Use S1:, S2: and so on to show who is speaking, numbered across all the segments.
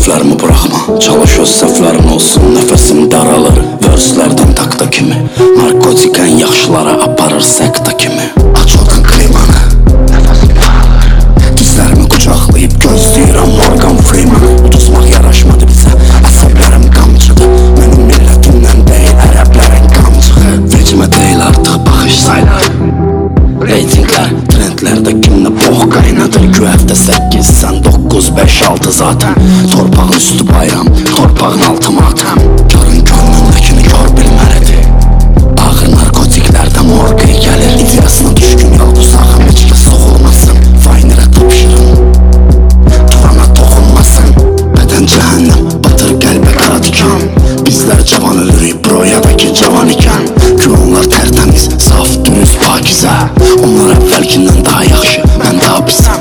S1: səhvlərimi buraxma. Çalış öz səhvlərin olsun, nəfəsim daralır verslərdən takta kimi. Narkotik ən yaxşılara aparır sekta kimi. Aç odan klimanı, nəfəsim daralır. Dizlərimi qucaqlayıb gözləyirəm Morgan Freeman. Uduzmaq yaraşmadı bizə, əsəblərim qamçıdı. Mənim millətimdən deyil, ərəblərin qamçığı. Vecimə deyil artıq baxış saylar. Reytinglər, trendlərdə kimlə box qaynadır. Güvəfdə 8, sən 9, 5, 6 zaten. Torpağın üstü bayram, torpağın altı matem. Karın könlündəkini gör bilməlidir. Ağır narkotiklərdə morqıy gəlir. İdeyasına düşkün yoldu sağım, heç kəs soğulmasın. Faynirə tapşırın, durana toxunmasın. Bədən cəhənnəm, batır qəlbə qara dikan. Bizlər cavan ölürük bro, ya da ki cavan ikən. Güvonlar tərtəmiz, saf, dürüst, pakizə. Onlar əvvəlkindən daha yaxşı, mən daha pisəm.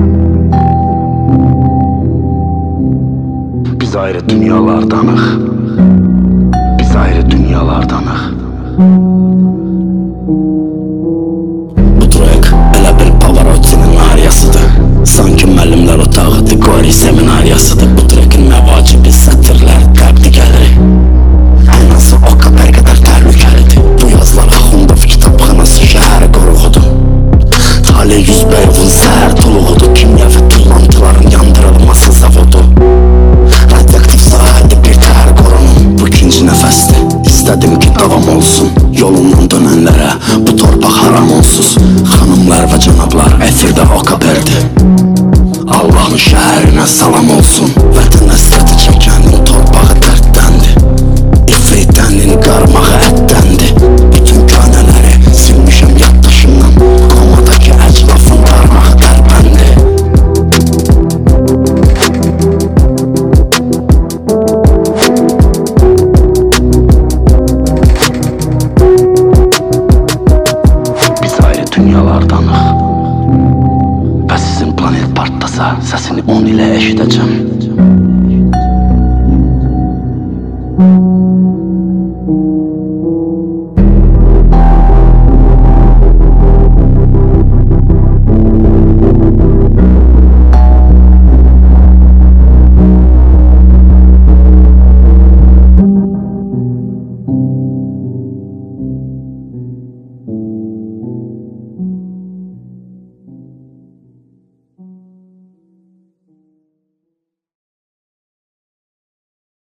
S1: Biz ayrı dünyalardanıq. Biz ayrı dünyalardanıq. Bu trek elə bir Pavarotti'nin aryasıdır. Sanki müəllimlər otağı Digori